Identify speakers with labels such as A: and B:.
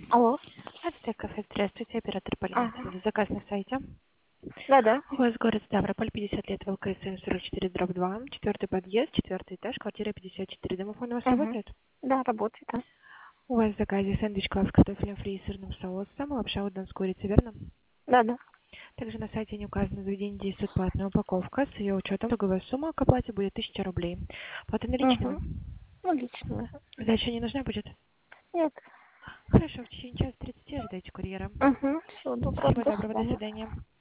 A: Алло.
B: Азия кафе, здравствуйте, оператор Полина.
A: Ага.
B: Заказ на сайте.
A: Да-да.
B: У вас город Ставрополь, 50 лет, ЛКСМ 44/2, четвертый подъезд, четвертый этаж, квартира 54. Домофон у вас
A: Угу.
B: работает?
A: Да, работает, да.
B: У вас в заказе сэндвич класс с картофелем фри и сырным соусом, лапша удон с курицей, верно?
A: Да-да.
B: Также на сайте не указано заведение, действует платная упаковка. С ее учетом итоговая сумма к оплате будет 1000 рублей. Плата наличными.
A: Угу. Ну, лично.
B: Дальше не нужна будет?
A: Нет.
B: Хорошо, в течение часа 30 ожидайте курьера.
A: Угу. Все, добро.
B: Всего
A: До
B: доброго, до
A: свидания.
B: свидания.